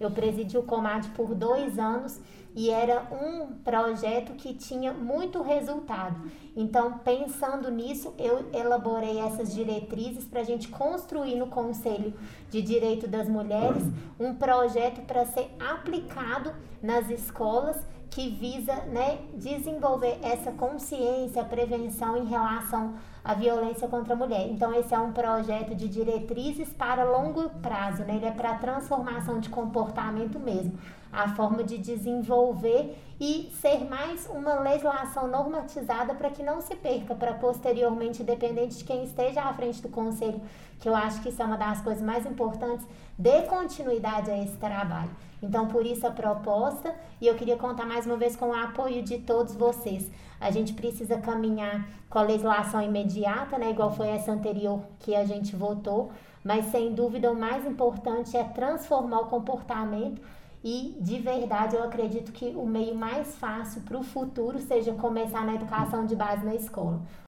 Eu presidi o Comad por 2 anos e era um projeto que tinha muito resultado. Então, pensando nisso, eu elaborei essas diretrizes para a gente construir no Conselho de Direito das Mulheres um projeto para ser aplicado nas escolas que visa, né, desenvolver essa consciência, prevenção em relação à violência contra a mulher. Então, esse é um projeto de diretrizes para longo prazo, né? Ele é para transformação de comportamento mesmo, a forma de desenvolver e ser mais uma legislação normatizada para que não se perca para posteriormente, independente de quem esteja à frente do Conselho, que eu acho que isso é uma das coisas mais importantes, dê continuidade a esse trabalho. Então, por isso a proposta, e eu queria contar mais uma vez com o apoio de todos vocês. A gente precisa caminhar com a legislação imediata, né, igual foi essa anterior que a gente votou, mas sem dúvida o mais importante é transformar o comportamento e, de verdade, eu acredito que o meio mais fácil para o futuro seja começar na educação de base na escola.